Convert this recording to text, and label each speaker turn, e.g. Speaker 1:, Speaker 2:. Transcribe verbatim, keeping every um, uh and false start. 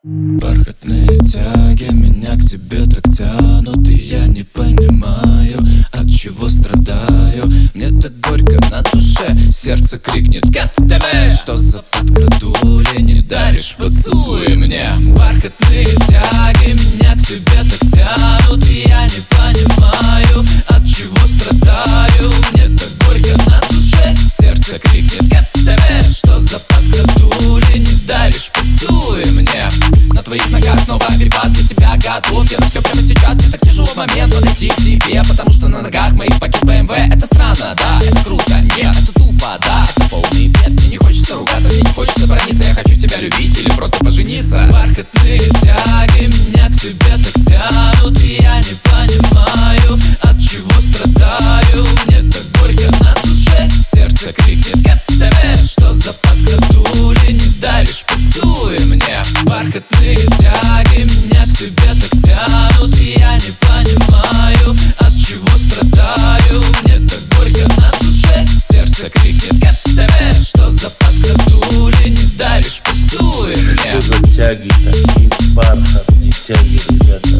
Speaker 1: Бархатные тяги меня к тебе так тянут, и я не понимаю, от чего страдаю. Мне так горько на душе, сердце крикнет «Кафтале!» Что за подкрадули, не даришь поцелуй мне. Бархатные тяги меня к тебе так тянут, и я не понимаю, от чего страдаю. Мне так горько на душе, сердце крикнет «Кафтале!» Что за подкрадули, не даришь поцелуй мне. На твоих ногах снова перепад, для тебя готов я на все прямо сейчас. Мне так тяжело в момент подойти к тебе, потому что на ногах моих пакет бэ эм вэ. Это странно, да, это круто, нет, это тупо, да, это полный бред. Мне не хочется ругаться, мне не хочется брониться, я хочу тебя любить или просто пожениться. Бархатные тяги меня к тебе так тянут, и я не понимаю, от чего страдаю. Мне так горько на душе, сердце крикнет «Кафтале!» Что за подкрадули, не даришь поцелуй мне. Бархатные тяги меня к тебе так тянут, и я не понимаю, от чего страдаю. Мне так горько на душе, сердце крикнет «Кафтале!» Что за подкрадули, не даришь поцелуй мне.
Speaker 2: Что за тяги такие, бархатные тяги, ребят?